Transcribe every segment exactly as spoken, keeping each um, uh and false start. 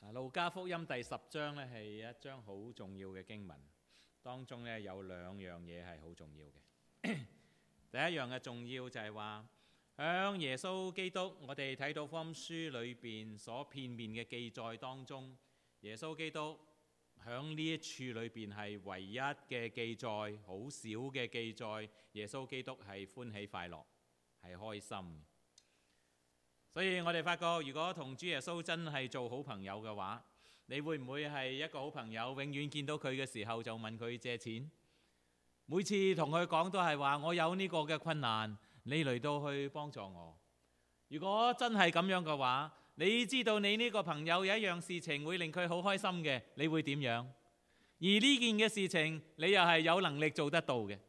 路加福音第十章咧係一章好重要嘅經文，當中咧有兩樣嘢係好重要嘅。第一樣嘅重要就係話，響耶穌基督，我哋睇到福音書裏邊所片面嘅記載當中，耶穌基督響呢一處裏邊係唯一嘅記載，好少嘅記載。耶穌基督係歡喜快樂，係開心。所以我哋發覺，如果同主耶穌真係做好朋友嘅話，你會唔會係一個好朋友，永遠見到佢嘅時候就問佢借錢？每次同佢講都係話，我有呢個嘅困難，你嚟到去幫助我。如果真係咁樣嘅話，你知道你呢個朋友有一樣事情會令佢好開心嘅，你會點樣？而呢件嘅事情，你又係有能力做得到嘅。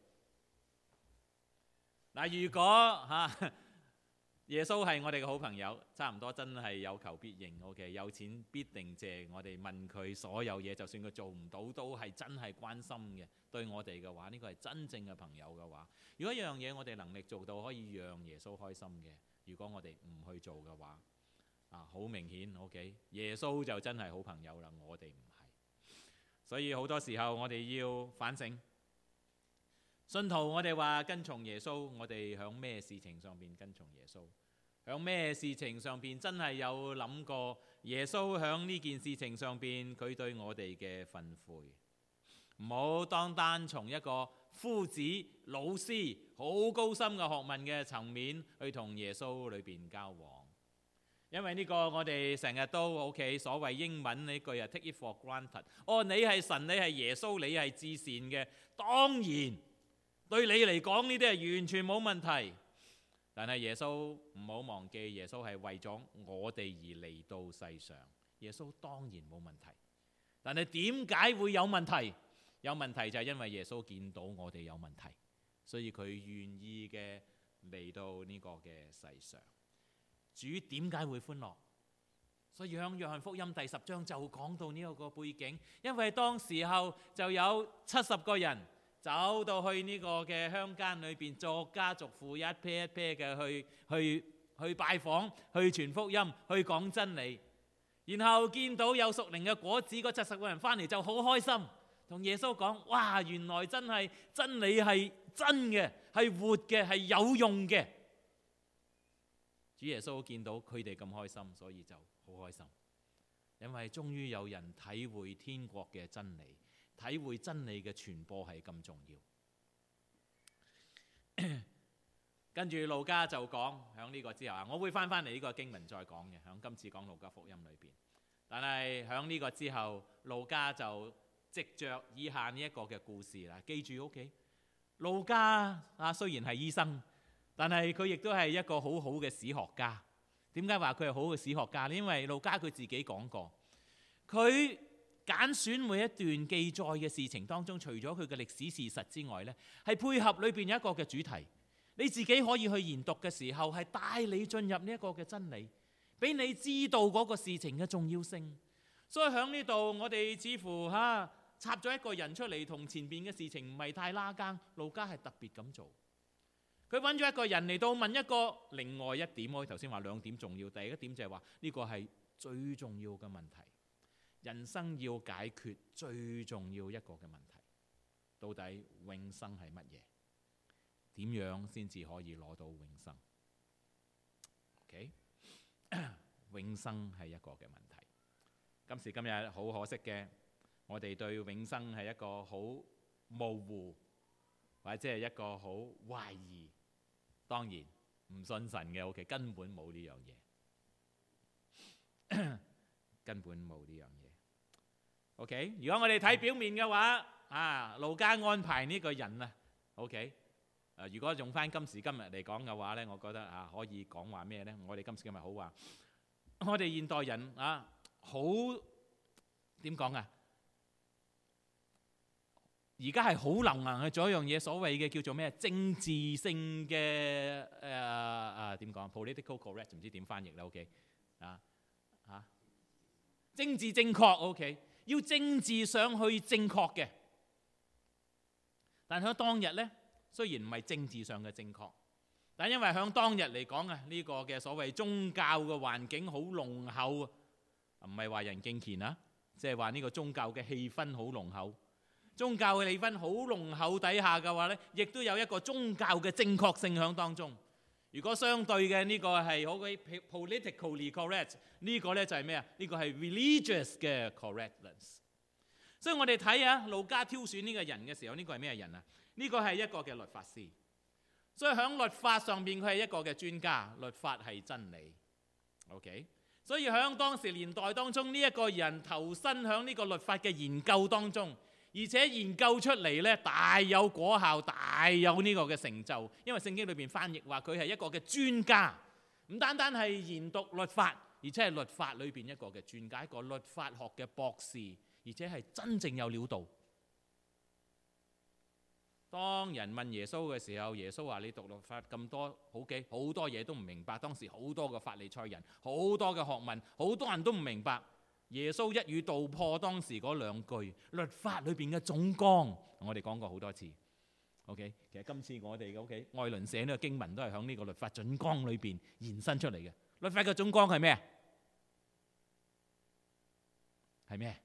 嗱，如果嚇、啊、耶穌係我哋嘅好朋友，差唔多真係有求必應。OK， 有錢必定借。我哋問佢所有嘢，就算佢做唔到，都係真係關心嘅。對我哋嘅話，呢個係真正嘅朋友嘅話。如果一樣嘢我哋能力做到可以讓耶穌開心嘅，如果我哋唔去做嘅話，啊，好明顯 OK， 耶穌就真係好朋友啦，我哋唔係。所以好多時候我哋要反省。信徒我哋話跟從耶穌，我哋響咩事情上邊跟從耶穌？響咩事情上邊真係有諗過耶穌響呢件事情上邊佢對我哋嘅訓誨？唔好單單從一個夫子、老師好高深嘅學問嘅層面去同耶穌裏邊交往，因為呢個我哋成日都 OK， 所謂英文呢句啊 take it for granted， 哦，你係神，你係耶穌，你係至善嘅，當然對你嚟講呢啲係完全冇問題。但係耶穌唔好忘記，耶穌係為咗我哋而嚟到世上。耶穌當然冇問題，但係點解會有問題？有問題就係因為耶穌見到我哋有問題，所以佢願意嘅嚟到呢個嘅世上。主點解會歡樂？所以喺約翰福音第十章就講到呢一個背景，因為當時候就有七十個人走到去呢個嘅鄉間裏邊，逐家逐戶一 pair 一 pair 嘅去去去拜訪，去傳福音，去講真理。然後見到有屬靈嘅果子，嗰七十個人翻嚟就好開心，同耶穌講：哇，原來真係真理係真嘅，係活嘅，係有用嘅。主耶穌見到佢哋咁開心，所以就好開心，因為終於有人體會天國嘅真理，體會真理嘅傳播係咁重要。跟住路加就講響呢個之後啊，我會翻翻嚟呢個經文再講嘅，響今次講路加福音裏邊。但係響呢個之後，路加就藉着以下呢一個嘅故事啦。記住 OK， 路加啊雖然係醫生，但係佢亦都係一個好好嘅史學家。點解話佢係好嘅史學家呢？因為路加佢自己講過，佢揀選每一段記載嘅事情當中，除咗佢嘅歷史事實之外呢，係配合裏邊有一個嘅主題。你自己可以去研讀嘅時候，係帶你進入呢一個嘅真理，俾你知道嗰個事情嘅重要性。所以喺呢度，我哋似乎嚇插咗一個人出嚟，同前邊嘅事情唔係太拉更。路加係特別咁做，佢揾咗一個人嚟到問一個另外一點。我頭先話兩點重要，第一點就係話呢個係最重要嘅問題，人生要解決最重要一個嘅問題，到底永生係乜嘢？點樣先至可以攞到永生 ？OK， 永生係一個嘅問題。今時今日好可惜嘅，我哋對永生係一個好模糊，或者係一個好懷疑。當然唔信神嘅 OK， 根本冇呢樣嘢，根本冇呢樣嘢。OK， 如果我哋睇表面嘅話，啊，路加安排呢個人啊 ，OK。如果用翻今時今日嚟講嘅話呢，我覺得啊可以講話咩呢？我哋今時今日好話，我哋現代人啊好點講啊？而家係好能能去做一樣嘢，所謂嘅叫做咩政治性嘅誒誒點講 political correct， 唔知點翻譯啦。OK 啊嚇，政治正確 OK， 要政治上去正確嘅，但喺當日呢。雖然唔係政治上嘅正確，但因為響當日嚟講啊，呢個嘅所謂宗教嘅環境好濃厚啊， 唔係話人敬虔啊，即係話呢個宗教嘅氣氛好濃厚。宗教嘅氣氛好濃厚底下嘅話呢，亦都有一個宗教嘅正確性喺當中。如果相對嘅呢個係好鬼 politically correct， 呢個呢就係咩啊？呢個係 religious 嘅 correctness。所以我哋睇下路加挑選呢個人嘅時候，呢個係咩人啊？呢個係一個嘅律法師。所以喺律法上邊佢係一個嘅專家，律法係真理。OK， 所以喺當時年代當中，呢一個人投身喺呢個律法嘅研究當中。而且研究出嚟咧，大有果效，大有呢個嘅成就。因為聖經裏邊翻譯話佢係一個嘅專家，唔單單係研讀律法，而且係律法裏邊一個嘅專家，一個律法學嘅博士，而且係真正有料到。當人問耶穌嘅時候，耶穌話：你讀律法咁多，好嘅，好多嘢都唔明白。當時好多嘅法利賽人，好多嘅學問，好多人都唔明白。耶穌一語道破當時嗰兩句律法裏邊嘅總綱，我哋講過好多次。OK， 其實今次我哋嘅 OK 愛鄰舍呢個經文都係響呢個律法總綱裏邊延伸出嚟嘅。律法嘅總綱係咩啊？係咩？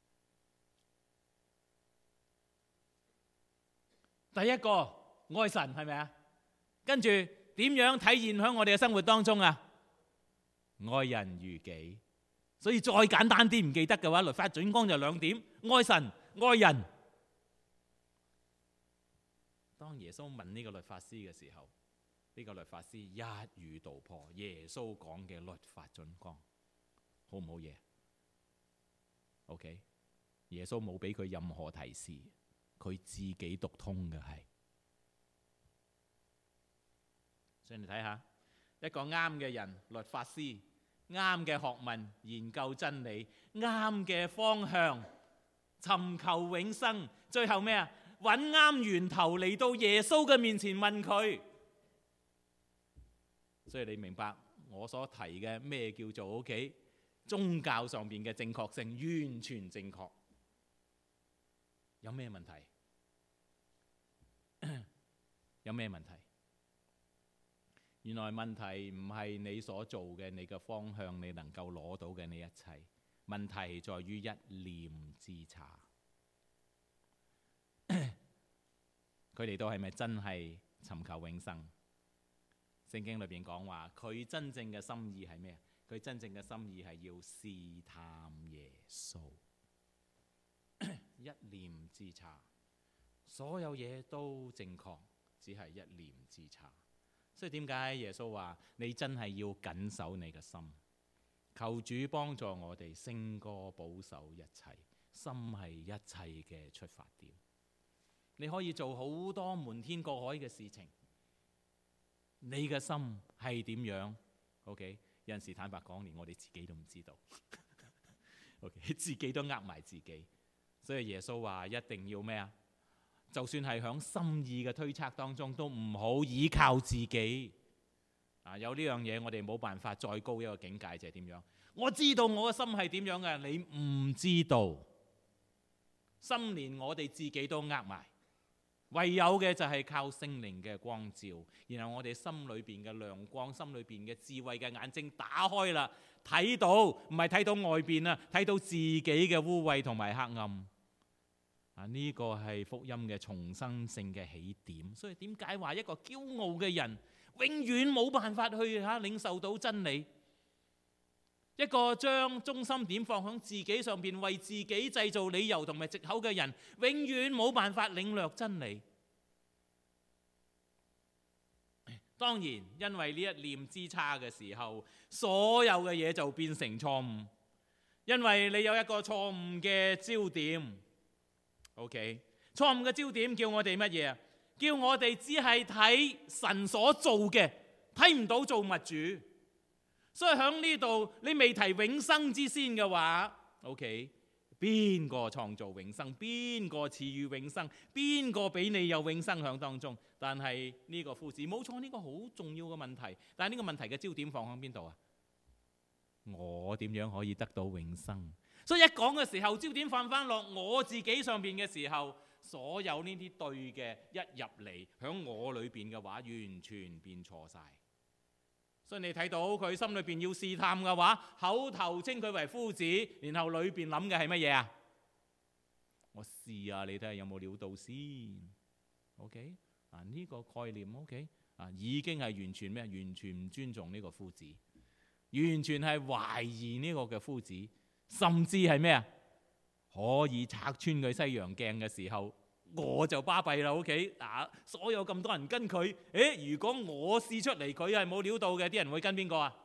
第一個愛神係咪啊？跟住點樣體現喺我哋嘅生活當中啊？愛人如己。所以再簡單啲唔記得嘅話，律法總綱就兩點：愛神、愛人。當耶穌問呢個律法師嘅時候，呢個律法師一語道破耶穌講嘅律法總綱，好唔好嘢 ？OK， 耶穌冇俾佢任何提示，佢自己讀通嘅係。所以你睇下一個啱嘅人，律法師。啱嘅學問，研究真理，啱嘅方向，尋求永生，最後咩啊？揾啱源頭嚟到耶穌嘅面前問佢。所以你明白我所提嘅咩叫做 OK？ 宗教上邊嘅正確性完全正確。有咩問題？有咩問題？原來問題唔係你所做嘅，你嘅方向，你能夠攞到嘅呢一切。問題在於一念之差。佢哋都係咪真係尋求永生？聖經裏邊講話，佢真正嘅心意係咩？佢真正嘅心意係要試探耶穌。一念之差，所有嘢都正確，只係一念之差。所以點解耶穌話你真係要緊守你嘅心？求主幫助我哋勝過保守一切，心係一切嘅出發點。你可以做好多瞞天過海嘅事情，你嘅心係點樣 ？OK， 有陣時坦白講，連我哋自己都唔知道。OK， 自己都呃埋自己。所以耶穌話一定要咩啊？就算係響心意嘅推測當中，都唔好依靠自己。啊，有呢樣嘢我哋冇辦法再高一個境界，就係點樣？我知道我嘅心係點樣嘅，你唔知道。心連我哋自己都呃埋，唯有嘅就係靠聖靈嘅光照，然後我哋心裏邊嘅亮光，心裏邊嘅智慧嘅眼睛打開啦，睇到唔係睇到外邊啊，睇到自己嘅污穢同埋黑暗。啊！呢個係福音嘅重生性嘅起點，所以點解話一個驕傲嘅人永遠冇辦法去嚇領受到真理？一個將中心點放喺自己上邊，為自己製造理由同埋藉口嘅人，永遠冇辦法領略真理。當然，因為呢一念之差嘅時候，所有嘅嘢就變成錯誤，因為你有一個錯誤嘅焦點。OK， 錯誤嘅焦點叫我哋乜嘢啊？叫我哋只係睇神所做嘅，睇唔到造物主。所以喺呢度，你未提永生之先嘅話 ，OK， 邊個創造永生？邊個賜予永生？邊個俾你有永生響當中？但係呢個夫子冇錯，呢個好重要嘅問題。但係呢個問題嘅焦點放喺邊度啊？我點樣可以得到永生？所以一講嘅時候，焦點放翻落我自己上邊嘅時候，所有呢啲對嘅一入嚟響我裏邊嘅話，完全變錯晒。 所以你睇到佢心裏邊要試探嘅話，口頭稱佢為夫子，然後裏邊諗嘅係乜嘢啊？我試下你睇下有冇料到先。OK 啊，呢個概念 OK 啊，已經係完全咩？完全唔尊重呢個夫子，完全係懷疑呢個嘅夫子，甚至係咩啊？可以拆穿佢西洋鏡嘅時候，我就巴閉啦。OK 啊，所有咁多人跟佢，誒，如果我試出嚟佢係冇料到嘅，啲人會跟邊個啊？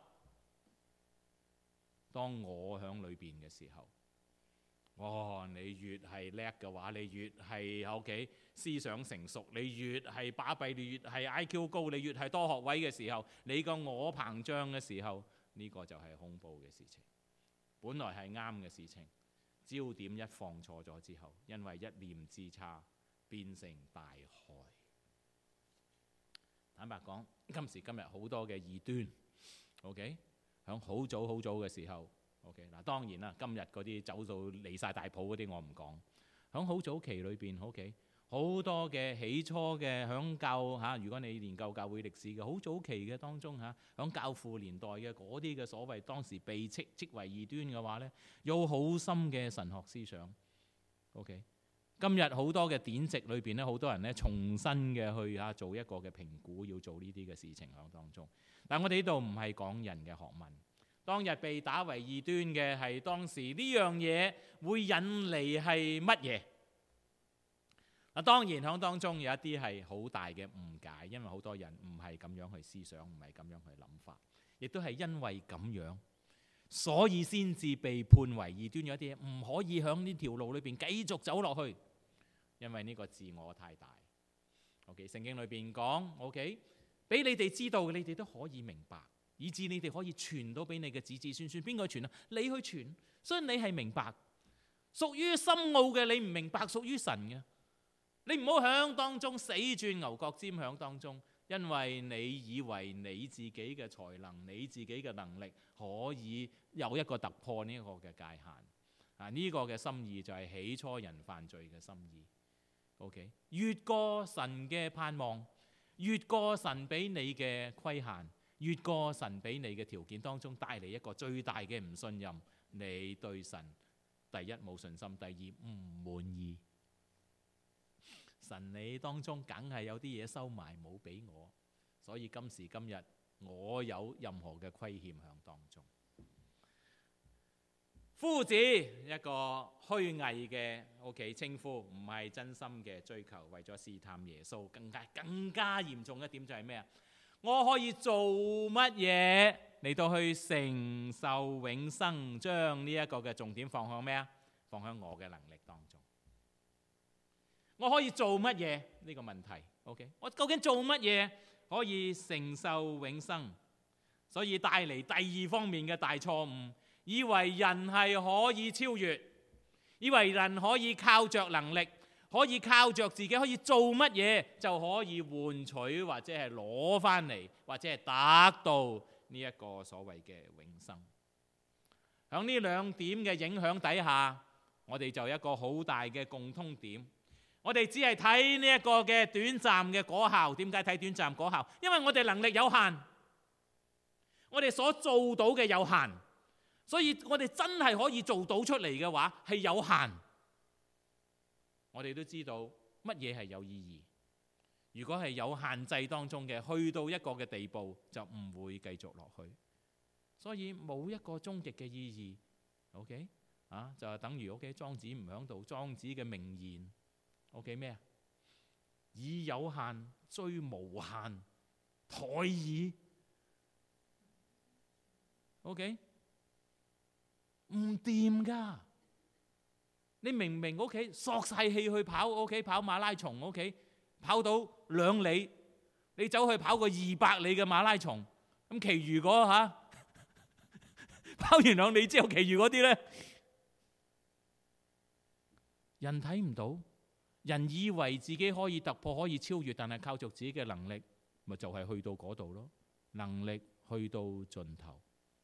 當我響裏邊嘅時候，哦，你越係叻嘅話，你越係 OK 思想成熟，你越係巴閉，你越係 I Q 高，你越係多學位嘅時候，你個我膨脹嘅時候，呢個就係恐怖嘅事情。本來係啱嘅事情，焦點一放錯咗之後，因為一念之差，變成大害。坦白講，今時今日好多嘅異端 ，OK， 響好早好早嘅時候。OK 嗱，當然啦，今日嗰啲走到離晒大譜嗰啲我唔講。響好早期裏邊 OK 好多嘅起初嘅響教嚇，如果你研究教會歷史嘅好早期嘅當中嚇，響教父年代嘅嗰啲嘅所謂當時被斥斥為異端嘅話呢，有好深嘅神學思想。OK， 今日好多嘅典籍裏邊呢，好多人呢重新嘅去嚇做一個嘅評估，要做呢啲嘅事情響當中。但我哋呢度唔係講人嘅學問。當日被打為異端嘅係當時呢樣嘢會引嚟係乜嘢？嗱，當然響當中有一啲係好大嘅誤解，因為好多人唔係咁樣去思想，唔係咁樣去諗法，亦都係因為咁樣，所以先至被判為異端。有啲嘢唔可以響呢條路裏邊繼續走落去，因為呢個自我太大。OK， 聖經裏邊講 OK， 俾你哋知道，你哋都可以明白。以至你哋可以傳到俾你嘅子子孫孫，邊個傳啊？你去傳，所以你係明白。屬於深奧嘅你唔明白，屬於神嘅，你唔好響當中死轉牛角尖響當中，因為你以為你自己嘅才能、你自己嘅能力可以有一個突破呢個嘅界限啊！呢、這個嘅心意就係起初人犯罪嘅心意。OK， 越過神嘅盼望，越過神俾你嘅規限。越過神俾你嘅條件當中帶嚟一個最大嘅唔信任，你對神第一冇信心，第二唔滿意。神你當中梗係有啲嘢收埋冇俾我，所以今時今日我有任何嘅虧欠響當中。夫子一個虛偽嘅 OK 稱呼，唔係真心嘅追求，為咗試探耶穌。更加更加嚴重一點就係咩啊？我可以做乜嘢嚟到去承受永生？將呢一個嘅重點放向咩啊？放向我嘅能力當中。我可以做乜嘢呢個問題 ？OK， 我究竟做乜嘢可以承受永生？所以帶嚟第二方面嘅大錯誤，以為人係可以超越，以為人可以靠着能力。可以靠着自己可以做乜嘢就可以換取或者係攞翻嚟或者係達到呢一個所謂嘅永生。響呢兩點嘅影響底下，我哋就有一個好大嘅共通點。我哋只係睇呢一個嘅短暫嘅果效。點解睇短暫果效？因為我哋能力有限，我哋所做到嘅有限，所以我哋真係可以做到出嚟嘅話係有限。我哋都知道乜嘢係有意義。如果係有限制當中嘅，去到一個嘅地步就唔會繼續落去。所以冇一個終極嘅意義。OK 啊，就係等於 OK 莊子唔響度，莊子嘅名言 OK 咩啊？以有限追無限，殆矣。OK 唔掂㗎。你明明 OK 索晒氣去跑 OK 跑馬拉松 OK 跑到兩里，你走去跑個二百里嘅馬拉松，咁其餘嗰吓跑完兩里之後，其餘嗰啲咧，人睇唔到，人以為自己可以突破可以超越，但係靠著自己嘅能力，咪就係去到嗰度咯。能力去到盡頭，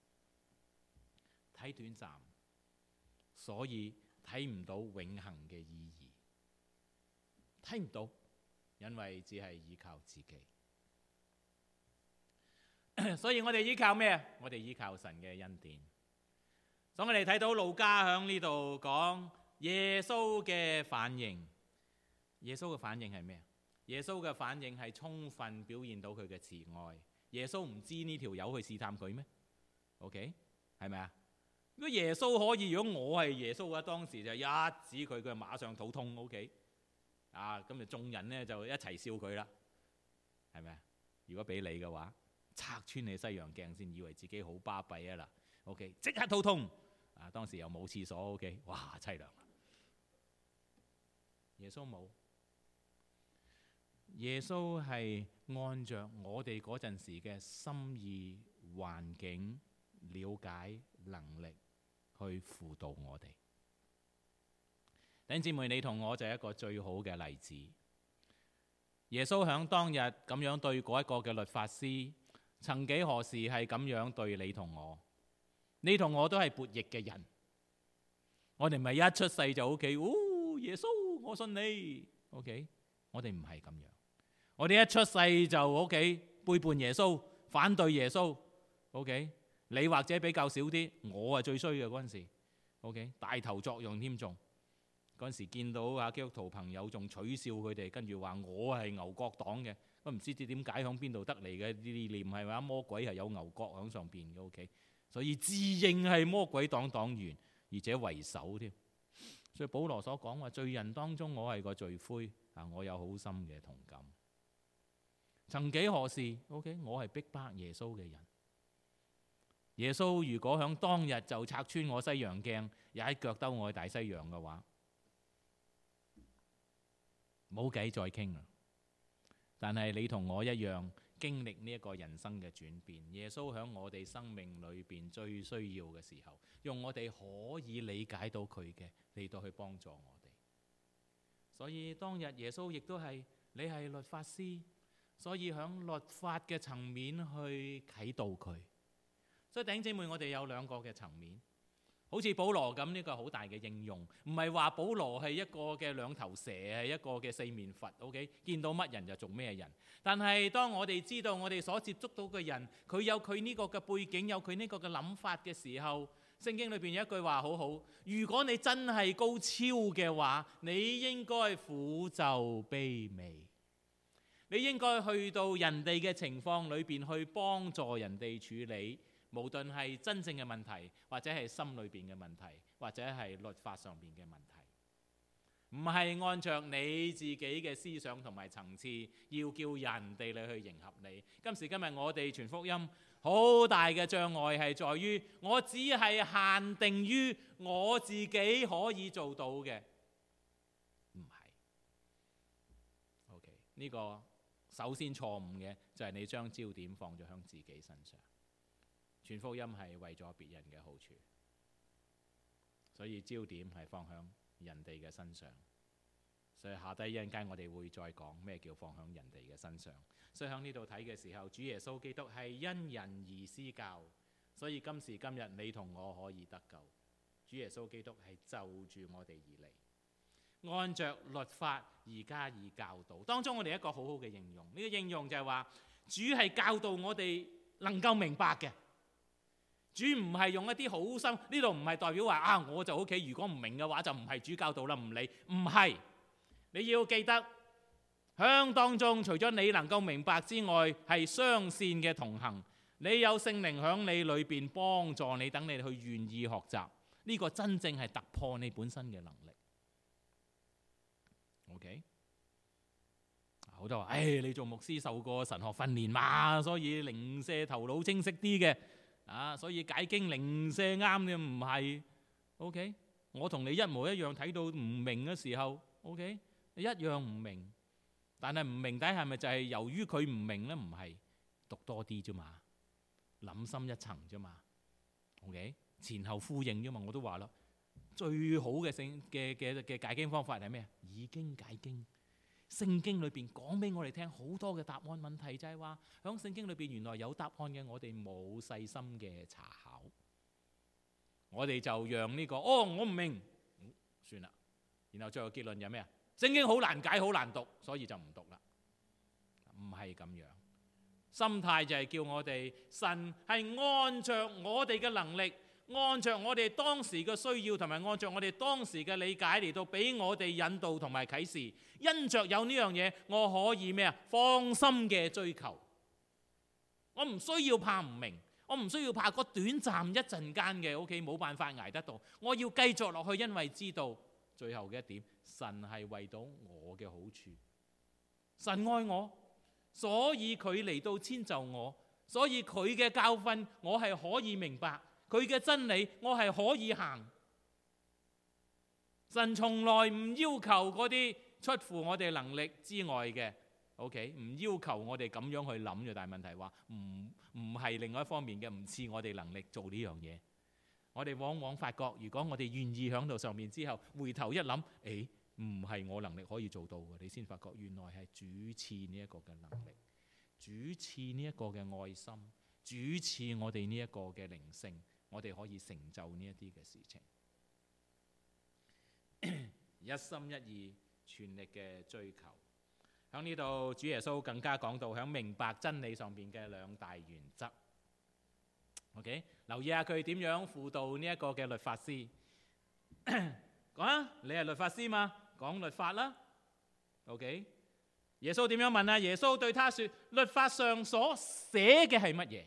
睇短暫，所以睇唔到永恆嘅意義，睇唔到，因為只係依靠自己。 所以我哋依靠咩？我哋依靠神嘅恩典。所以我哋睇到路加喺呢度講耶穌嘅反應。耶穌嘅反應係咩？耶穌嘅反應係充分表現到佢嘅慈愛。耶穌唔知呢條友去試探佢咩 ？OK， 係咪啊？如果耶穌可以，如果我係耶穌嘅，當時就一指佢，佢就馬上肚痛。OK， 啊，咁就眾人呢就一齊笑佢啦，係咪啊？如果俾你嘅話，拆穿你西洋鏡先，以為自己好巴閉啊啦。OK， 即刻肚痛。啊，當時又冇廁所。OK， 哇，凄涼。耶穌冇。耶穌係按着我哋嗰陣時嘅心意、環境、了解、能力去輔導我哋。弟兄姊妹，你同我就係一個最好嘅例子。耶穌響當日咁樣對嗰一個嘅律法師，曾幾何時係咁樣對你同我？你同我都係悖逆嘅人。我哋唔係一出世就 OK， 哦，耶穌我信你 OK， 我哋唔係咁樣。我哋一出世就 OK， 背叛耶穌，反對耶穌 OK。 你或者比較少啲，我係最衰嘅嗰陣時 OK， 帶頭作用添仲。嗰陣時見到啊基督徒朋友仲取笑佢哋，跟住話我係牛角黨嘅，都唔知點解響邊度得嚟嘅呢念係咪？魔鬼係有牛角響上邊嘅 OK， 所以自認係魔鬼黨黨員，而且為首添。所以保羅所講話，罪人當中我係個罪魁啊，我有好深嘅同感。曾幾何時 OK， 我係逼迫耶穌嘅人。耶穌如果響當日就拆穿我西洋鏡，踩腳兜我去大西洋嘅話，冇計再傾啦。但係你同我一樣經歷呢一個人生嘅轉變。耶穌響我哋生命裏邊最需要嘅時候，用我哋可以理解到佢嘅嚟到去幫助我哋。所以當日耶穌亦都係，你係律法師，所以響律法嘅層面去啟導佢。所以弟兄姊妹，我哋有兩個嘅層面。好似保羅咁，呢個好大嘅應用，唔係話保羅係一個嘅兩頭蛇，係一個嘅四面佛。OK， 見到乜人就做咩人。但係當我哋知道我哋所接觸到嘅人，佢有佢呢個嘅背景，有佢呢個嘅諗法嘅時候，聖經裏邊有一句話好好：如果你真係高超嘅話，你應該俯就卑微，你應該去到人哋嘅情況裏邊去幫助人哋處理。無論係真正嘅問題，或者係心裏邊嘅問題，或者係律法上邊嘅問題，唔係按照你自己嘅思想同埋層次，要叫人哋你去迎合你。今時今日我哋傳福音，好大嘅障礙係在於，我只係限定於我自己可以做到嘅，唔係。OK， 呢個首先錯誤嘅就係你將焦點放咗喺自己身上。傳福音係為咗別人嘅好處，所以焦點係放響人哋嘅身上。所以下低一陣間我哋會再講咩叫放響人哋嘅身上。所以喺呢度睇嘅時候，主耶穌基督係因人而施教，所以今時今日你同我可以得救。主耶穌基督係就住我哋而嚟，按着律法而加以教導。當中我哋一個好好嘅應用，呢個應用就係話，主係教導我哋能夠明白嘅。主唔係用一啲好深，呢度唔係代表話啊我就 OK， 如果唔明嘅話就唔係主教導啦，唔理。唔係，你要記得響當中除咗你能夠明白之外，係雙線嘅同行。你有聖靈響你裏邊幫助你，等你去願意學習，呢個真正係突破你本身嘅能力。OK， 好多話，唉、哎，你做牧師受過神學訓練嘛，所以零舍頭腦清晰啲嘅。啊，所以解經零舍啱嘅，唔係 OK。我同你一模一樣，睇到唔明嘅時候 OK， 一樣唔明。但係唔明底係咪就係由於佢唔明呢？唔係，讀多啲啫嘛，諗深一層啫嘛。OK， 前後呼應啫嘛。我都話啦，最好嘅聖嘅嘅嘅解經方法係咩？以經解經。聖經裏邊講俾我哋聽好多嘅答案，問題就係話響聖經裏邊原來有答案嘅，我哋冇細心嘅查考，我哋就讓呢個哦我唔明，嗯，算啦，然後最後結論有咩啊？聖經好難解好難讀，所以就唔讀啦。唔係咁樣， 心態就係叫我哋，神係按着我哋嘅能力，按着我哋當時嘅需要，同埋按着我哋當時嘅理解嚟到俾我哋引導同埋啟示。因着有呢樣嘢，我可以咩啊？放心嘅追求。我唔需要怕唔明，我唔需要怕個短暫一陣間嘅 OK 冇辦法捱得到。我要繼續落去，因為知道最後嘅一點，神係為到我嘅好處。神愛我，所以佢嚟到遷就我，所以佢嘅教訓我係可以明白，佢嘅真理我係可以行。神從來唔要求嗰啲出乎我哋能力之外嘅 OK， 唔要求我哋咁樣去諗嘅，但係問題話唔唔係另外一方面嘅，唔似我哋能力做呢樣嘢。我哋往往發覺，如果我哋願意響度上面之後，回頭一諗，誒唔係我能力可以做到嘅，你先發覺原來係主賜呢一個嘅能力，主賜呢一個嘅愛心，主賜我哋呢一個嘅靈性，我哋可以成就呢一啲嘅事情。一心一意全力嘅追求。喺呢度主耶穌更加講到喺明白真理上邊嘅兩大原則。OK， 留意下佢點樣輔導呢一個嘅律法師。講啊，你係律法師嘛？講律法啦。OK， 耶穌點樣問啊？耶穌對他說：律法上所寫嘅係乜嘢？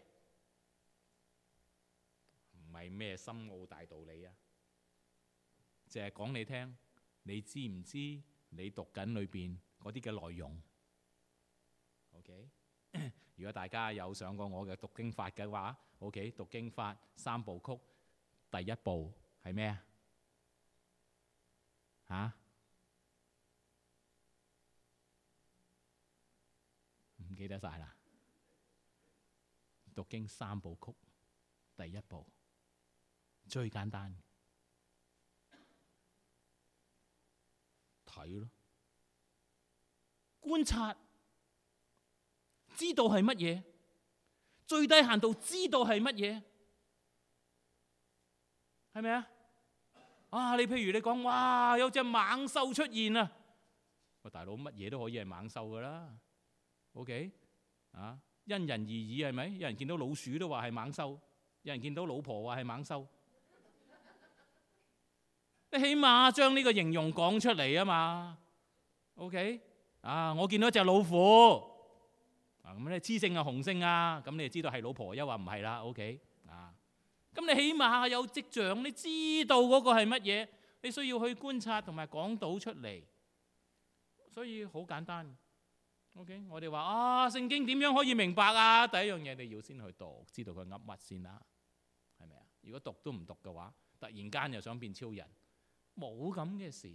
唔係咩深奧大道理啊，淨係講你聽。你知唔知你讀緊裏邊嗰啲嘅內容 ？OK， 如果大家有上過我嘅讀經法嘅話 ，OK， 讀經法三部曲，第一步係咩啊？嚇？唔記得晒啦。讀經三部曲，第一步最簡單。睇咯，觀察，知道係乜嘢，最低限度知道係乜嘢，係咪啊？啊，你譬如你講，哇，有隻猛獸出現啊！喂，大佬，乜嘢都可以係猛獸噶啦 ，OK？ 啊，因人而異係咪？有人見到老鼠都話係猛獸，有人見到老婆話係猛獸。你起碼將呢個形容講出嚟啊嘛 ，OK？ 啊，我見到一隻老虎，啊咁咧雌性啊雄性啊，咁你就知道係老婆，又話唔係啦 ，OK？ 啊，咁你起碼有跡象，你知道嗰個係乜嘢，你需要去觀察同埋講到出嚟，所以好簡單 ，OK？ 我哋話啊，聖經點樣可以明白啊？第一樣嘢你要先去讀，知道佢噏乜先啦，係咪啊？如果讀都唔讀嘅話，突然間又想變超人。冇咁嘅事，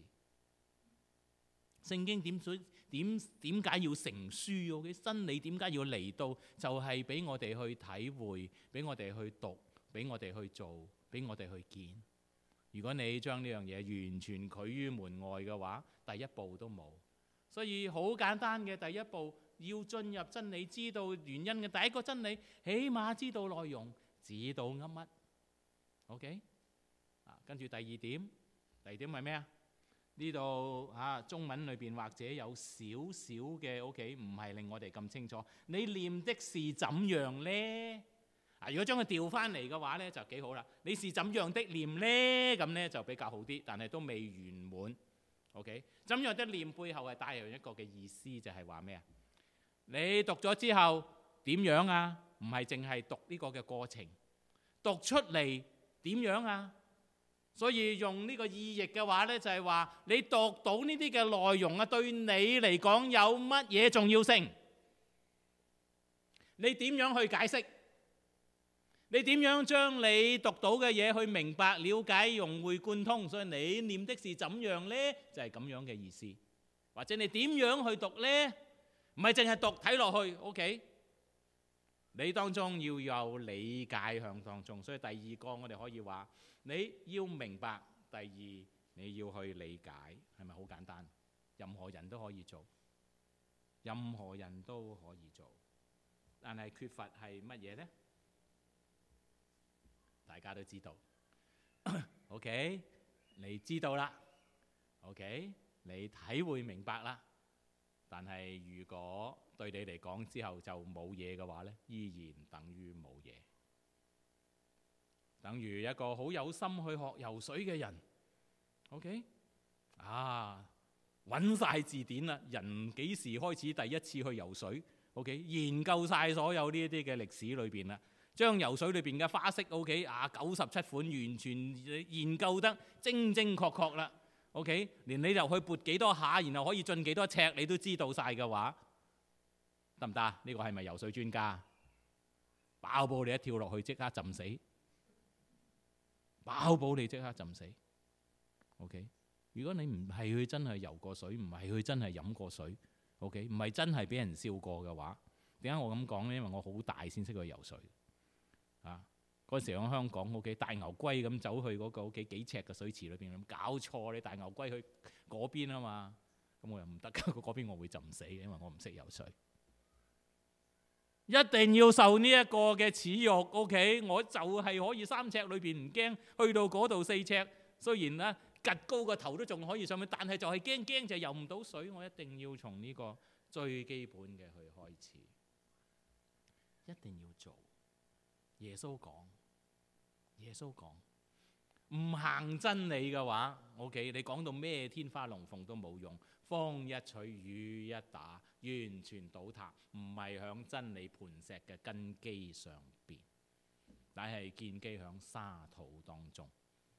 聖經點水點點解要成書？嘅真理點解要嚟到？就係俾我哋去體會，俾我哋去讀，俾我哋去做，俾我哋去見。如果你將呢樣嘢完全拒於門外嘅話，第一步都冇。所以好簡單嘅第一步，要進入真理，知道原因嘅第一個真理，起碼知道內容，知道噏乜。OK， 啊，跟住第二點。第二點係咩啊？呢度嚇中文裏邊或者有少少嘅 OK， 唔係令我哋咁清楚。你念的是怎樣呢？啊，如果將佢調翻嚟嘅話咧，就幾好啦。你是怎樣的念呢？咁咧就比較好啲，但係都未圓滿。OK， 怎樣的念背後係帶有一個嘅意思，就係話咩啊？你讀咗之後點樣啊？唔係淨係讀呢個嘅過程，讀出嚟點樣啊？所以用呢個意譯嘅話呢，就係話你讀到呢啲嘅內容啊，對你嚟講有乜嘢重要性？你點樣去解釋？你點樣將你讀到嘅嘢去明白、了解、融會貫通？所以你念的是怎樣呢？就係咁樣嘅意思。或者你點樣去讀呢？唔係淨係讀睇落去 ，OK？ 你當中要有理解響當中。所以第二個我哋可以話。你要明白，第二你要去理解，係咪好簡單？任何人都可以做，任何人都可以做，但係缺乏係乜嘢呢？大家都知道，OK？ 你知道啦 ，OK？ 你體會明白啦， 但係如果對你嚟講之後就冇嘢嘅話呢，依然等於冇嘢。等於一個好有心去學游水嘅人 ，OK 啊，揾晒字典啦，人幾時開始第一次去游水 ？OK， 研究晒所有呢啲嘅歷史裏邊啦，將游水裏邊嘅花式 OK 啊九十七款完全研究得精精確確啦。OK， 連你又去撥幾多下，然後可以進幾多尺，你都知道晒嘅話，得唔得？呢個係咪游水專家？包保你一跳落去即刻浸死，包保你即刻浸死。OK， 如果你唔係去真係游過水，唔係去真係飲過水 ，OK， 唔係真係俾人笑過嘅話，點解我咁講呢？因為我好大先識去游水啊！嗰陣時喺香港 OK， 大牛龜咁走去嗰個 OK 幾尺嘅水池裏邊，咁搞錯，你大牛龜去嗰邊啊嘛，咁我又唔得㗎，嗰邊我會浸死嘅，因為我唔識游水。一定要受呢一個嘅恥辱 OK， 我就係可以三尺裏邊唔驚，去到嗰度四尺，雖然咧趌高個頭都仲可以上去，但係就係驚驚就游唔到水，我一定要從呢個最基本嘅去開始，一定要做。耶穌講。耶穌講唔行真理嘅話 ，OK， 你講到咩天花龍鳳都冇用，風一吹雨一打，完全倒塌，唔係響真理磐石嘅根基上邊，乃係建基響沙土當中。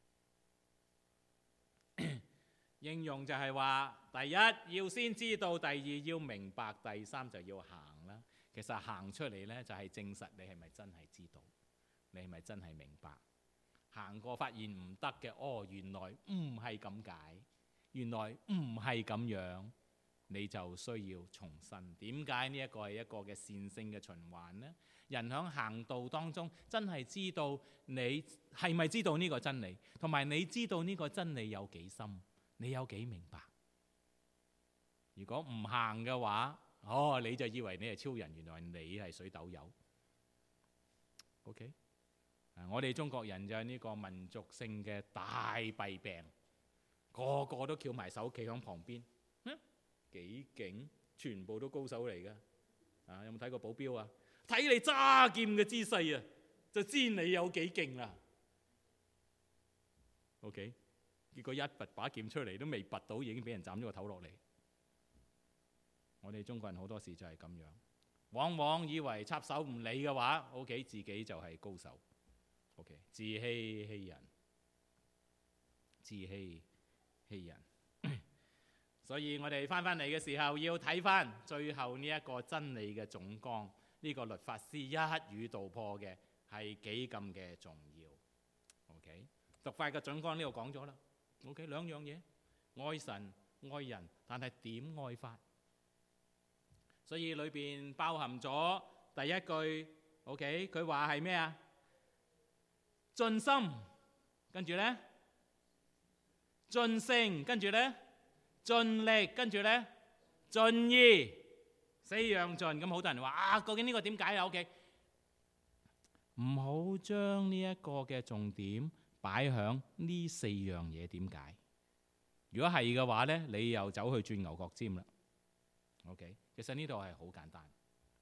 應用就係話，第一要先知道，第二要明白，第三就要行啦。其實行出嚟呢，就係證實你係咪真係知道，你係咪真係明白。行過發現唔得嘅，哦，原來唔係咁解，原來唔係咁樣，你就需要重新。點解呢一個係一個嘅善性嘅循環呢？人喺行道當中真係知道你係咪知道呢個真理，同埋你知道呢個真理有幾深，你有幾明白。如果唔行嘅話，哦，你就以為你係超人，原來你係水痘友。OK。我哋中國人就係呢個民族性嘅大弊病，個個都翹埋手企喺旁邊，幾勁，全部都高手嚟㗎。啊，有冇睇過保鏢啊？睇你揸劍嘅姿勢啊，就知你有幾勁啦。OK， 結果一拔把劍出嚟都未拔到，已經俾人斬咗個頭落嚟。我哋中國人好多時就係咁樣，往往以為插手唔理嘅話 ，OK， 自己就係高手。Okay， 自欺欺人，自欺欺人。所以我哋翻返嚟嘅時候，要睇翻最後呢一個真理嘅總綱，呢、這個律法師一語道破嘅係幾咁嘅重要。OK， 讀快嘅總綱呢度講咗啦。OK， 兩樣嘢，愛神愛人，但係點愛法？所以裏邊包含咗第一句 OK， 佢話係咩啊？盡心，跟住呢，盡性，跟住呢，盡力，跟住呢，盡意，四樣盡。咁好多人話啊，究竟呢個點解啊 ？OK， 唔好將呢一個嘅重點擺響呢四樣嘢點解。如果係嘅話呢，你又走去轉牛角尖啦。OK， 其實呢度係好簡單。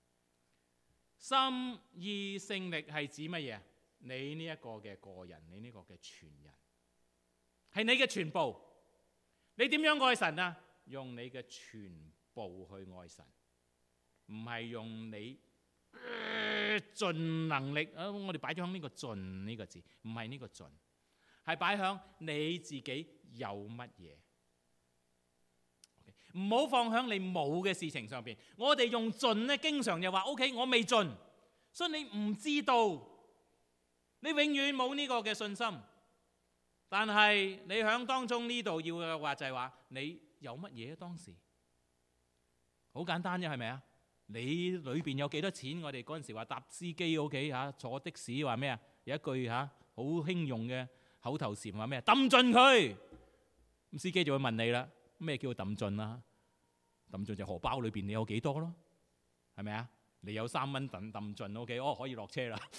心意性力係指乜嘢？你呢一個嘅個人，你呢個嘅全人，係你嘅全部。你點樣愛神啊？用你嘅全部去愛神，唔係用你、呃、盡能力。啊，我哋擺咗響呢個盡呢個字，唔係呢個盡，係擺響你自己有乜嘢。唔好放響你冇嘅事情上邊。我哋用盡咧，經常就話 OK， 我未盡，所以你唔知道。你永遠冇呢個嘅信心，但係你喺當中呢度要嘅話就係話你有乜嘢當時？好簡單啫，係咪啊？你裏邊有幾多錢？我哋嗰陣時話搭司機 OK 嚇，坐的士話咩啊？有一句嚇好輕用嘅口頭禪話咩啊？抌盡佢，咁司機就會問你啦，咩叫抌盡啊？抌盡就荷包裏邊你有幾多咯？係咪啊？你有三蚊抌抌盡 OK， 哦可以落車啦。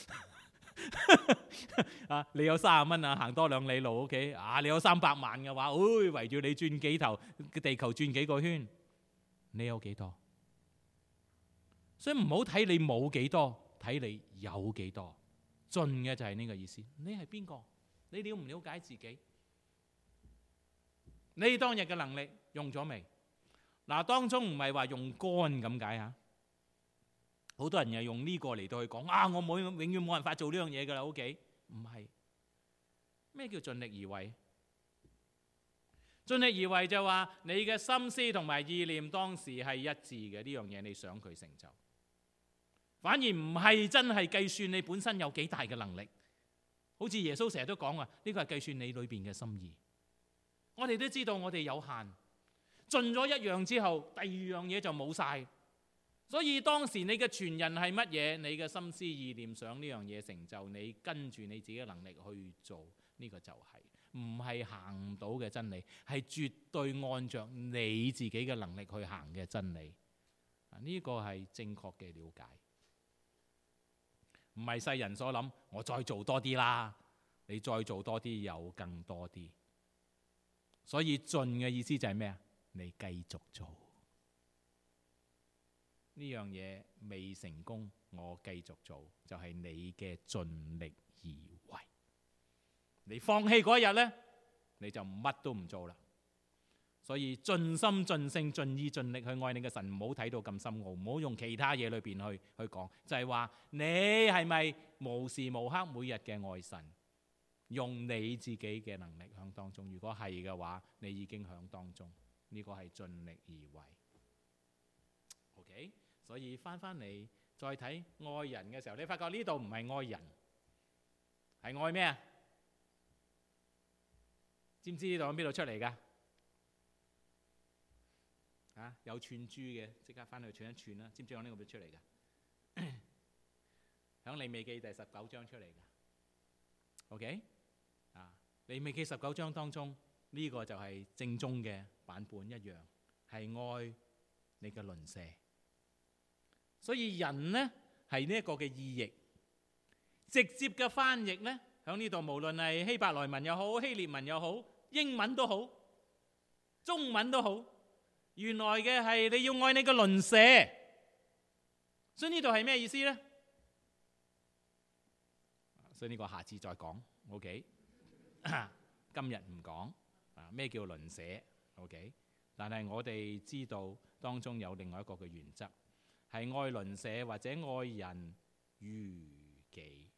啊！你有三十蚊啊，行多兩里路 OK 啊！你有三百萬嘅話，誒圍住你轉幾頭，地球轉幾個圈， 你有幾多？所以唔好睇你冇幾多，睇你有幾多。盡嘅就係呢個意思。你係邊個？你了唔了解自己？你當日嘅能力用咗未？嗱，當中唔係話用肝咁解嚇。好多人又用呢個嚟到去講啊！我冇永遠冇辦法做呢樣嘢㗎啦。OK，唔係咩叫盡力而為？盡力而為就話你嘅心思同埋意念當時係一致嘅，呢樣嘢你想佢成就，反而唔係真係計算你本身有幾大嘅能力。好似耶穌成日都講啊，呢個係計算你裏邊嘅心意。我哋都知道我哋有限，盡咗一樣之後，第二樣嘢就冇晒。所以當時你嘅全人係乜嘢？你嘅心思意念想呢樣嘢成就，你跟住你自己嘅能力去做，呢個就係唔係行唔到嘅真理，係絕對按着你自己嘅能力去行嘅真理。呢個係正確嘅了解，唔係世人所諗，我再做多啲啦，你再做多啲有更多啲。所以盡嘅意思就係咩啊？你繼續做。呢樣嘢未成功，我繼續做，就係你嘅盡力而為。你放棄嗰一日呢，你就乜都唔做啦。所以盡心盡性盡意盡力去愛你嘅神，唔好睇到咁深奧，唔好用其他嘢裏邊去去講，就係話你係咪無時無刻每日嘅愛神，用你自己嘅能力響當中。如果係嘅話，你已經響當中，呢個係盡力而為。OK。所以翻返嚟再睇愛人嘅時候，你發覺呢度唔係愛人，係愛咩啊？知唔知呢度喺邊度出嚟㗎？啊，有串珠嘅，即刻翻去串一串啦。知唔知我呢個邊出嚟㗎？響利未記第十九章出嚟㗎。OK， 啊，利未記十九章當中呢個就係正宗嘅版本一樣，係愛你嘅鄰舍。所以人呢係呢一個嘅意譯，直接嘅翻譯呢，響呢度無論係希伯來文又好、希臘文又好、英文都好、中文都好，原來嘅係你要愛你嘅鄰舍。所以呢度係咩意思呢？所以呢個下次再講 ，OK？ 今日唔講啊，咩叫鄰舍 ？OK？ 但係我哋知道當中有另外一個嘅原則，係愛鄰舍或者愛人如己。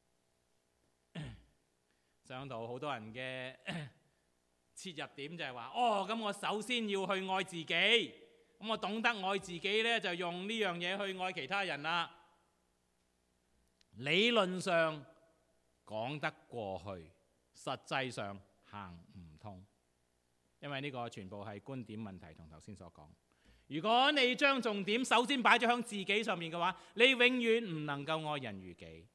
上圖好多人嘅切入點就係話：哦，咁我首先要去愛自己，咁我懂得愛自己呢，就用呢樣嘢去愛其他人啦。理論上講得過去，實際上行唔通，因為呢個全部係觀點問題，同頭先所講。如果你將重點首先擺咗喺自己上面嘅話，你永遠唔能夠愛人如己。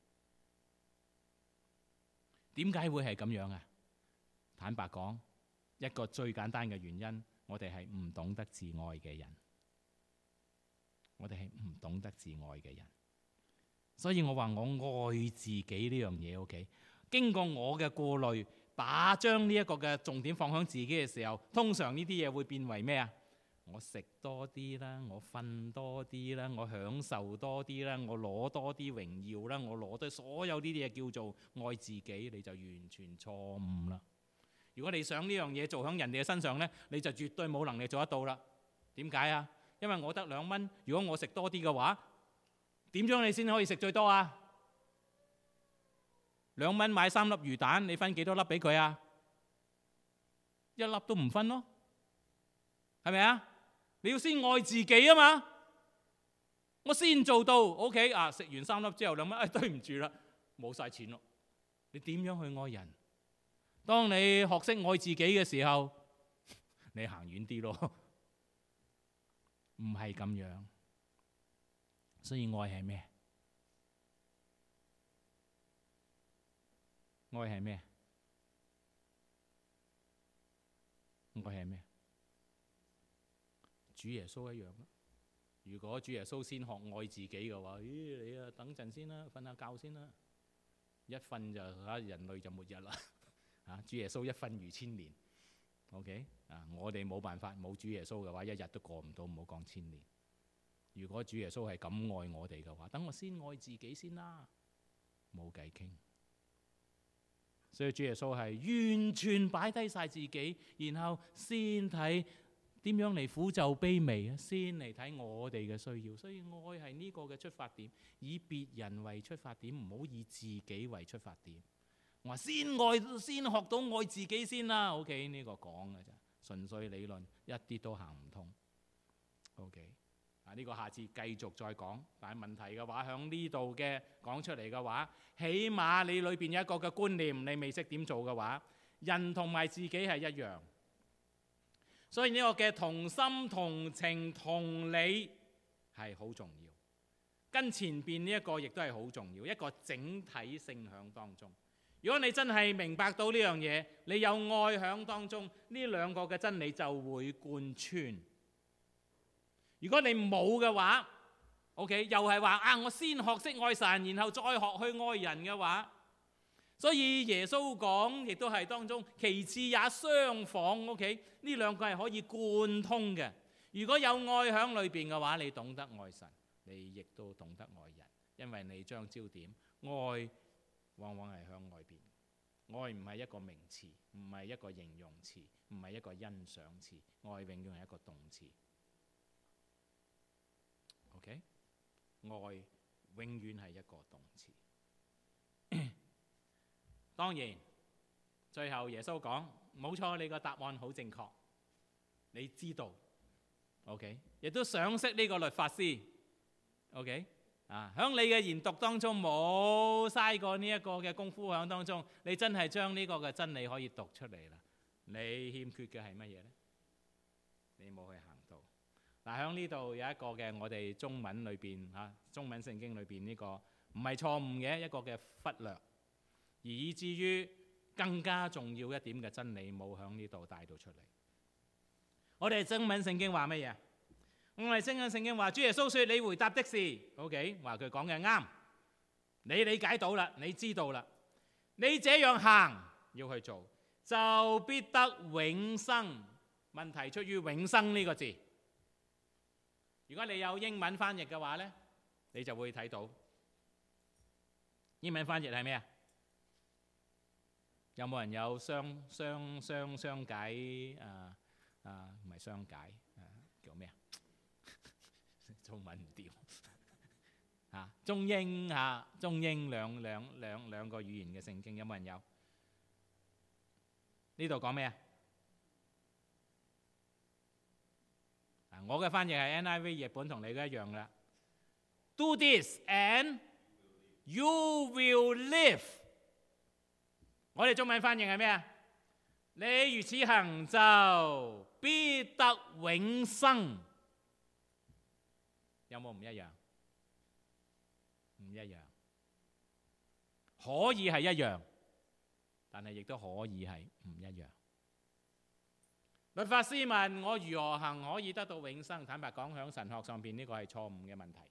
點解會係咁樣啊？坦白講，一個最簡單嘅原因，我哋係唔懂得自愛嘅人。我哋係唔懂得自愛嘅人，所以我話我愛自己呢樣嘢 OK。經過我嘅過濾，把將呢一個嘅重點放喺自己嘅時候，通常呢啲嘢會變為咩啊？我食多啲啦，我瞓多啲啦，我享受多啲啦，我攞多啲榮耀啦，我攞多所有呢啲嘢叫做愛自己，你就完全錯誤啦。如果你想呢樣嘢做喺人哋嘅身上呢，你就絕對冇能力做得到啦。點解啊？因為我得兩蚊，如果我食多啲嘅話，點樣你先可以食最多啊？兩蚊買三粒魚蛋，你分幾多粒俾佢啊？一粒都唔分咯，係咪啊？你要先愛自己啊嘛！我先做到 OK 啊！食完三粒之後兩蚊，哎，對唔住啦，冇晒錢咯。你點樣去愛人？當你學識愛自己嘅時候，你行遠啲咯，唔係咁樣。所以愛係咩？愛係咩？愛係咩？主耶穌一樣咯。如果主耶穌先學愛自己嘅話，咦，你啊等陣先啦，瞓下覺先啦，一瞓就嚇人類就末日啦。嚇，主耶穌一瞓如千年， OK 啊，我哋冇辦法，冇主耶穌嘅話，一日都過唔到，唔好講千年。如果主耶穌係咁愛我哋嘅話，等我先愛自己先啦，冇計傾。所以主耶穌係完全擺低晒自己，然後先睇點樣嚟苦就卑微啊，先嚟睇我哋嘅需要。所以愛係呢個嘅出發點，以別人為出發點，唔好以自己為出發點。我話先愛，先學到愛自己先啦。OK， 呢個講嘅咋，純粹理論，一啲都行唔通。OK。啊！呢個下次繼續再講，但係問題嘅話，響呢度嘅講出嚟嘅話，起碼你裏邊有一個嘅觀念，你未識點做嘅話，人同埋自己係一樣。所以呢個嘅同心、同情、同理係好重要，跟前邊呢一個亦都係好重要，一個整體性響當中。如果你真係明白到呢樣嘢，你有愛響當中，呢兩個嘅真理就會貫穿。如果你冇嘅話 ，OK， 又係話啊，我先學識愛神，然後再學去愛人嘅話，所以耶穌講亦都係當中，其次也相仿 ，OK， 呢兩個係可以貫通嘅。如果有愛喺裏邊嘅話，你懂得愛神，你亦都懂得愛人，因為你將焦點愛往往係向外邊。愛唔係一個名詞，唔係一個形容詞，唔係一個欣賞詞，愛永遠係一個動詞。OK， 愛永遠係一個動詞。當然，最後耶穌講冇錯，你個答案好正確，你知道。OK， 亦都賞識呢個律法師。OK， 啊，喺你嘅研讀當中冇嘥過呢一個嘅功夫喺當中，你真係將呢個嘅真理可以讀出嚟啦。你欠缺嘅係乜嘢呢？你冇去行到。嗱，喺呢度有一個嘅我哋中文裏邊嚇，中文聖經裏邊呢個唔係錯誤嘅一個嘅忽略，而以至於更加重要一點嘅真理冇喺呢度帶到出嚟。我哋中文聖經話乜嘢？我哋中文聖經話，主耶穌說：你回答的是 OK， 話佢講嘅啱，你理解到啦，你知道啦，你這樣行要去做，就必得永生。問題出於永生呢個字。如果你有英文翻譯嘅話呢，你就會睇到英文翻譯係咩啊？有冇人有相相相相解啊啊？唔係相解啊，叫咩啊？中文唔掂嚇，中英嚇，中英兩兩兩兩個語言嘅聖經，有冇人有？呢度講咩啊？我嘅翻譯係 N I V 譯本，同你嘅一樣啦。Do this and you will live。我哋中文翻譯係咩啊？你如此行就必得永生。有冇唔一樣？唔一樣。可以係一樣，但係亦都可以係唔一樣。律法師問我如何行可以得到永生？坦白講，喺神學上邊呢個係錯誤嘅問題，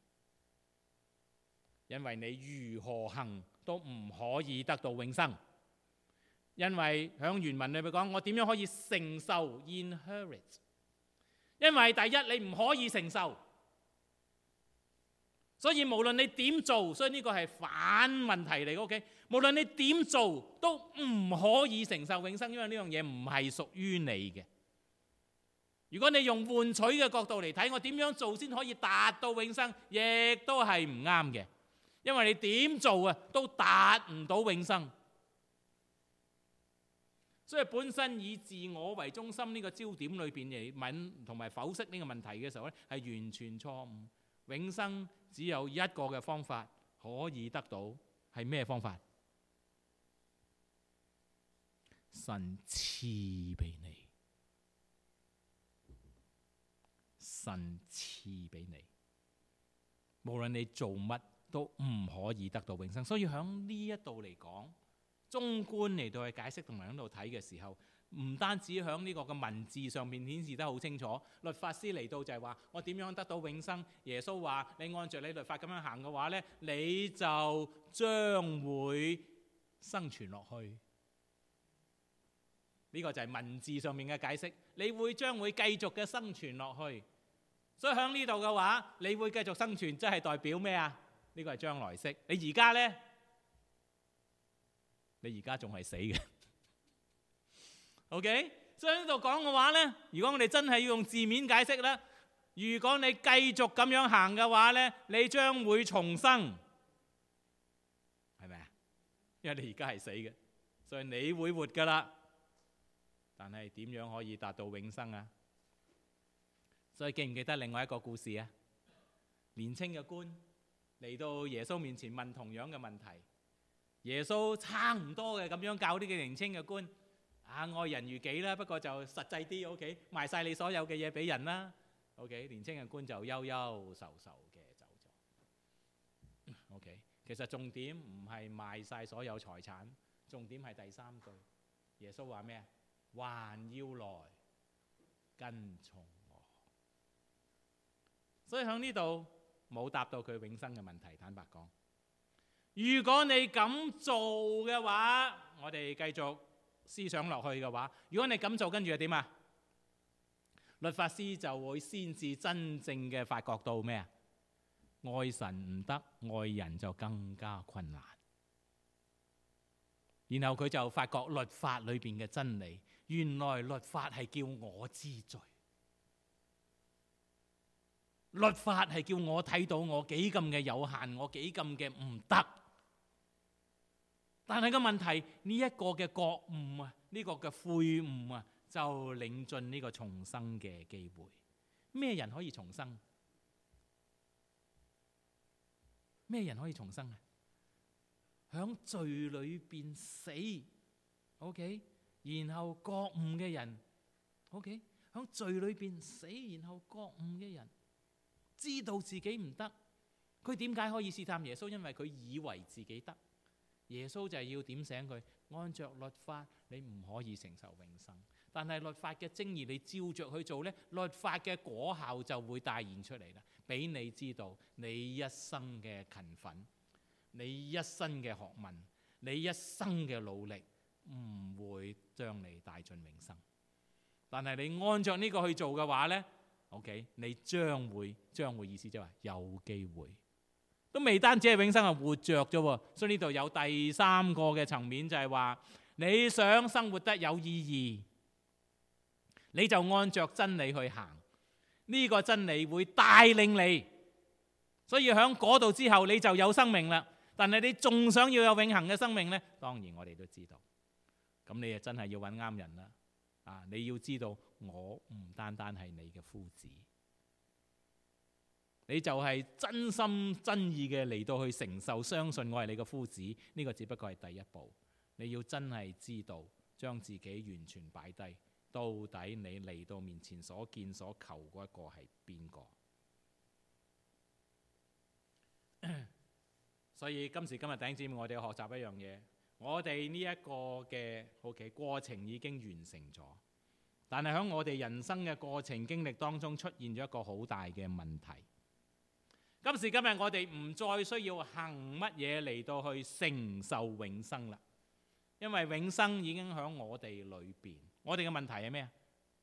因為你如何行都唔可以得到永生。因為喺原文裏邊講，我點樣可以承受 inherit？ 因為第一你唔可以承受，所以無論你點做，所以呢個係反問題嚟嘅。OK， 無論你點做都唔可以承受永生，因為呢樣嘢唔係屬於你嘅。如果你用換取嘅角度嚟睇，我點樣做先可以達到永生，亦都係唔啱嘅，因為你點做啊都達唔到永生。所以本身以自我為中心呢個焦點裏邊嚟問同埋剖析呢個問題嘅時候咧，係完全錯誤。永生只有一個嘅方法可以得到，係咩方法？神賜俾你。神賜俾你，無論你做乜都唔可以得到永生。所以喺呢一度嚟講，綜觀嚟到去解釋同埋喺度睇嘅時候，唔單止喺呢個嘅文字上面顯示得好清楚。律法師嚟到就係話我點樣得到永生？耶穌話你按著你律法咁樣行嘅話呢，你就將會生存落去。 呢個就係文字上面嘅解釋。你會將會繼續嘅生存落去，所以喺呢度嘅話，你會繼續生存，即係代表咩啊？呢個係將來式。你而家呢？你而家仲係死嘅。OK， 所以呢度講嘅話呢，如果我哋真係要用字面解釋呢，如果你繼續咁樣行嘅話呢，你將會重生，係咪啊？因為你而家係死嘅，所以你會活噶啦。但係點樣可以達到永生啊？所以記唔記得另外一個故事啊？年青嘅官嚟到耶穌面前問同樣嘅問題，耶穌差唔多嘅咁樣教呢個年青嘅官啊，愛人如己啦，不過就實際啲 ，OK， 賣晒你所有嘅嘢俾人啦 ，OK， 年青嘅官就憂憂愁愁嘅走咗 ，OK， 其實重點唔係賣晒所有財產，重點係第三句，耶穌話咩啊？還要來跟從我。所以喺呢度冇答到佢永生嘅問題。坦白講，如果你咁做嘅話，我哋繼續思想落去嘅話，如果你咁做，跟住係點啊？律法師就會先至真正嘅發覺到咩啊？愛神唔得，愛人就更加困難。然後佢就發覺律法裏邊嘅真理，原來律法係叫我知罪，律法係叫我睇到我幾咁嘅有限，我幾咁嘅唔得。但係個問題，呢、這、一個嘅覺悟啊，呢、這個嘅悔悟啊，就領進呢個重生嘅機會。咩人可以重生？咩人可以重生啊？響罪裏邊死 ，OK， 然後覺悟嘅人 ，OK， 響罪裏邊死，然後覺悟嘅人，知道自己唔得，佢點解可以試探耶穌？因為佢以為自己得。耶穌就係要點醒佢，按着律法你唔可以承受永生，但係律法嘅精義你照着去做呢，律法嘅果效就會帶現出嚟啦，俾你知道你一生嘅勤奮，你一生嘅學問，你一生嘅努力唔會將你帶進永生。但係你按着呢個去做嘅話呢 OK， 你將會將會意思即係話有機會。都未單止係永生係活着啫喎，所以呢度有第三個嘅層面，就係話你想生活得有意義，你就按着真理去行，呢個真理會帶領你，所以喺嗰度之後你就有生命啦。但係你仲想要有永恆嘅生命呢？當然我哋都知道，咁你就真係要揾啱人啦。啊，你要知道我唔單單係你嘅夫子。你就係真心真意嘅嚟到去承受，相信我係你嘅夫子，呢、這個只不過係第一步。你要真係知道，將自己完全擺低，到底你嚟到面前所見所求嗰一個係邊個？所以今時今日弟兄姊妹，我哋要學習一樣嘢，我哋呢一個嘅 OK 過程已經完成咗，但係喺我哋人生嘅過程經歷當中出現咗一個好大嘅問題。今時今日我哋唔再需要行乜嘢嚟到去承受永生啦，因為永生已經喺我哋裏邊。我哋嘅問題係咩啊？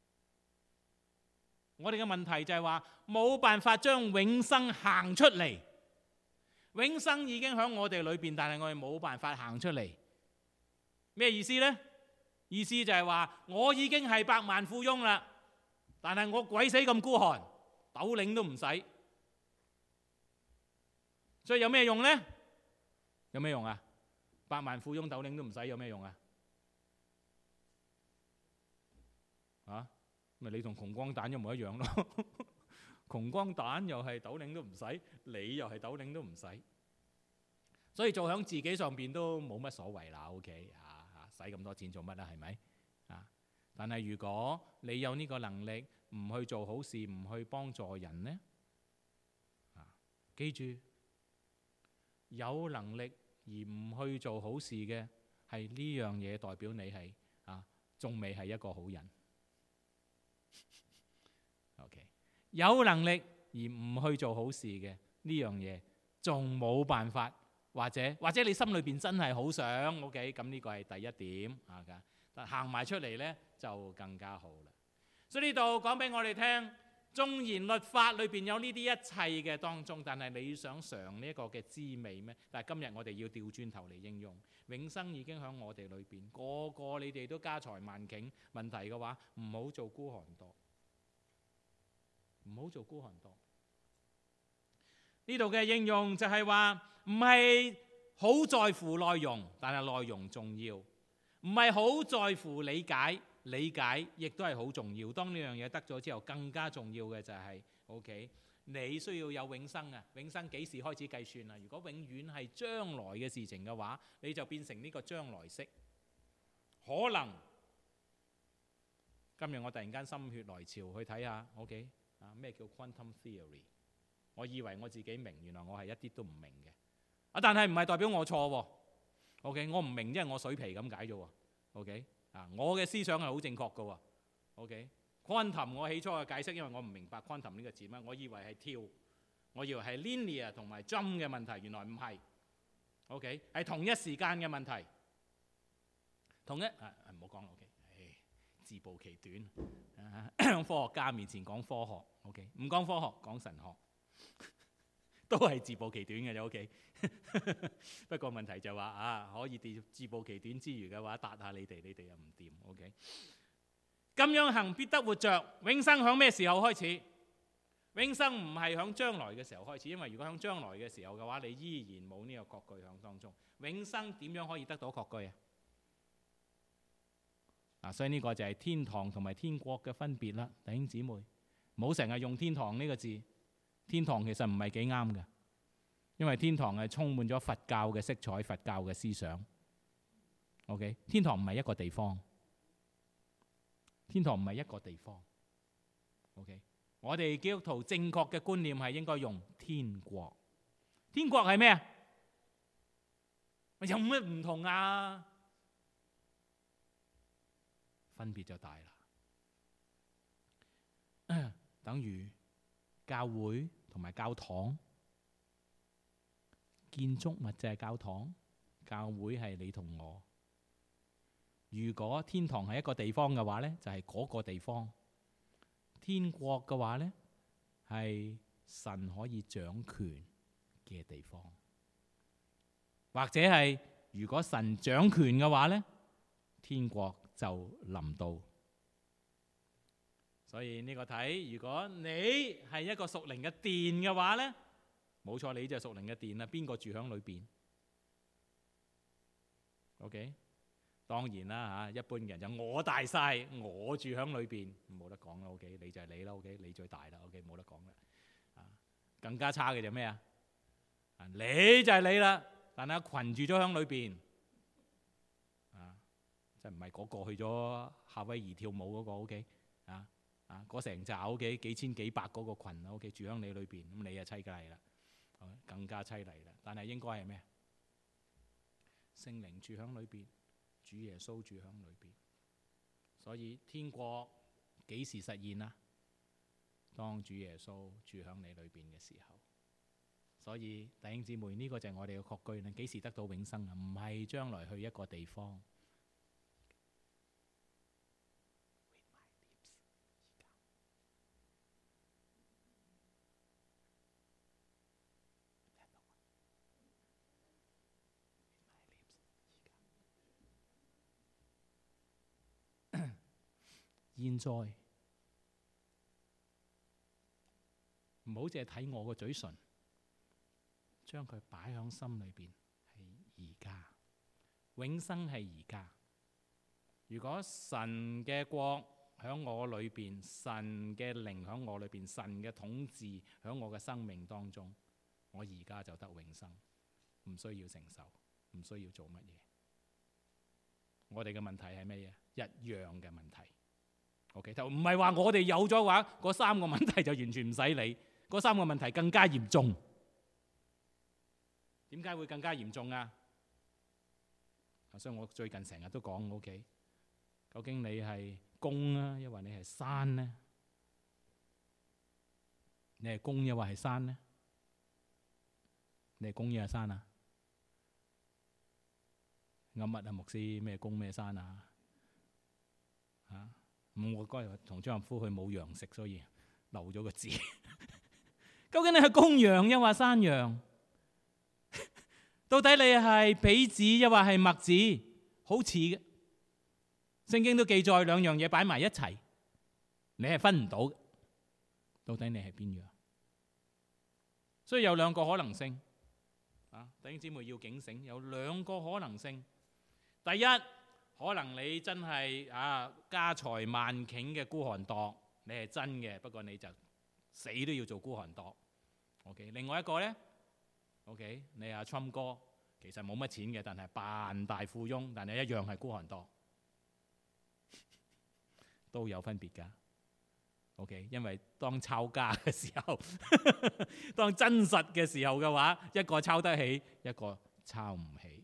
我哋嘅問題就係話冇辦法將永生行出嚟。永生已經喺我哋裏邊，但係我哋冇辦法行出嚟。咩意思呢？意思就係話我已經係百萬富翁啦，但係我鬼死咁孤寒，斗零都唔使。所以有咩用呢？有咩用啊？百萬富翁斗零都唔使，有咩用啊？啊，咪你同窮光蛋一模一樣咯。窮光蛋又係斗零都唔使，你又係斗零都唔使。所以做響自己上邊都冇乜所謂啦。OK 啊，使咁多錢做乜啊？係咪啊？但係如果你有呢個能力，唔去做好事，唔去幫助人呢？啊，記住。有能力而唔去做好事嘅，係呢樣嘢代表你係啊，仲未係一個好人。OK， 有能力而唔去做好事嘅呢樣嘢，仲冇辦法，或者或者你心裏邊真係好想 OK， 咁呢個係第一點啊。 但行埋出嚟呢，就更加好啦。所以呢度講俾我哋聽，縱然律法裏邊有呢啲一切嘅當中，但係你想嘗呢一個嘅滋味咩？但係今日我哋要調轉頭嚟應用，永生已經喺我哋裏邊，個個你哋都家財萬頃。問題嘅話，唔好做孤寒惰，唔好做孤寒惰。呢度嘅應用就係話，唔係好在乎內容，但係內容重要；唔係好在乎理解，理解亦都係好重要。當呢樣嘢得咗之後，更加重要嘅就係 OK， 你需要有永生啊！永生幾時開始計算啊？如果永遠係將來嘅事情嘅話，你就變成呢個將來式。可能今日我突然間心血來潮去睇下 OK 啊，咩叫 quantum theory？ 我以為我自己明，原來我係一啲都唔明嘅。啊，但係唔係代表我錯喎。OK， 我唔明，因為我水皮咁解啫喎。OK， 啊，我嘅思想係好正確嘅喎。OK，quantum 我起初嘅解釋，因為我唔明白 quantum 呢個字乜，我以為係跳，我以為係 linear 同埋 jump 嘅問題，原來唔係。OK， 係同一時間嘅問題，同一啊唔好講啦。OK， 唉，自暴其短，啊，科學家面前講科學 ，OK， 唔講科學講神學。都係自暴其短嘅啫 ，OK。不過問題就話啊，可以自暴其短之餘嘅話，答下你哋，你哋又唔掂 ，OK。咁樣行必得活着，永生響咩時候開始？永生唔係響將來嘅時候開始，因為如果響將來嘅時候嘅話，你依然冇呢個確據響當中。永生點樣可以得到確據啊？啊，所以呢個就係天堂同埋天國嘅分別啦，弟兄姊妹，唔好成日用天堂呢個字。天堂其實唔係幾啱嘅，因為天堂係充滿咗佛教嘅色彩、佛教嘅思想。OK， 天堂唔係一個地方，天堂唔係一個地方。OK， 我哋基督徒正確嘅觀念係應該用天國。天國係咩啊？有咩唔同啊？分別就大啦，等於教會同埋教堂，建築物就係教堂，教會係你同我。如果天堂係一個地方嘅話呢，就係嗰個地方；天國嘅話呢，係神可以掌權嘅地方，或者係如果神掌權嘅話呢，天國就臨到。所以呢個睇，如果你係一個屬靈嘅殿嘅話呢，冇錯，你就係屬靈嘅殿啦。邊個住響裏邊 ？OK， 當然啦嚇，一般人就我大晒，我住響裏邊，冇得講啦。OK， 你就係你啦。OK， 你最大啦。OK， 冇得講啦。啊，更加差嘅就咩啊？啊，你就係你啦，但係群住咗響裏邊，啊，即係唔係嗰個去咗夏威夷跳舞嗰個 OK 啊？啊！嗰成扎 OK 幾千幾百嗰個群 OK 住喺你裏邊，咁你啊凄厲啦，更加凄厲啦。但係應該係咩？聖靈住喺裏邊，主耶穌住喺裏邊。所以天國幾時實現啊？當主耶穌住喺你裏邊嘅時候。所以弟兄姊妹，呢個就係我哋嘅確據。你幾時得到永生啊？唔係將來去一個地方。現在唔好淨係睇我個嘴唇，將佢擺喺心裏邊。係而家，永生係而家。如果神嘅國喺我裏邊，神嘅靈喺我裏邊，神嘅統治喺我嘅生命當中，我而家就得永生，唔需要承受，唔需要做乜嘢。我哋嘅問題係咩嘢？一樣嘅問題。OK， 就唔係話我哋有咗話，嗰三個問題就完全唔使理，嗰三個問題更加嚴重。點解會更加嚴重啊？所以我最近成日都講 OK， 究竟你係公啊，抑或你係山呢？你係公抑或係山呢？你係公抑係山啊？啱乜啊？牧師咩公咩山啊？ 嚇。咁我嗰日同張立夫去冇羊食，所以漏咗個字。究竟你係公羊抑或山羊？到底你係稗子抑或係麥子？好似嘅，聖經都記載兩樣嘢擺埋一齊，你係分唔到嘅。到底你係邊樣？所以有兩個可能性。啊，弟兄姊妹要警醒，有兩個可能性。第一，可能你真係啊家財萬頃嘅孤寒惰，你係真嘅，不過你就死都要做孤寒惰。OK， 另外一個呢 OK， 你阿 Trump 哥其實冇乜錢嘅，但係扮大富翁，但係一樣係孤寒惰，都有分別㗎。OK， 因為當抄家嘅時候，當真實嘅時候嘅話，一個抄得起，一個抄唔起。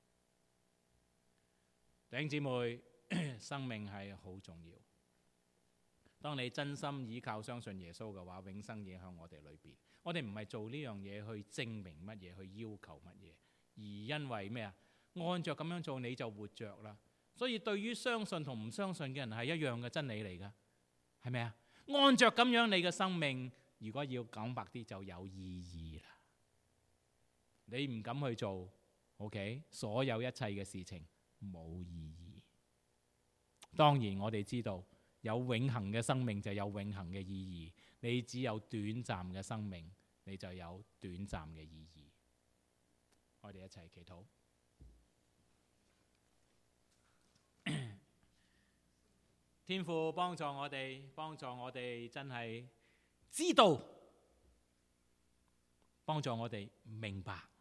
弟兄姊妹，生命係好重要。當你真心倚靠相信耶穌嘅話，永生影響我哋裏邊。我哋唔係做呢樣嘢去證明乜嘢，去要求乜嘢，而因為咩啊？按着咁樣做你就活着啦。所以對於相信同唔相信嘅人係一樣嘅真理嚟㗎，係咪啊？按着咁樣，你嘅生命如果要講白啲就有意義啦。你唔敢去做 ，OK， 所有一切嘅事情冇意義。當然我哋知道有永恆嘅生命就有永恆嘅意義，你只有短暫嘅生命，你就有短暫嘅意義。我哋一齊祈禱。天父幫助我哋，幫助我哋真係知道，幫助我哋明白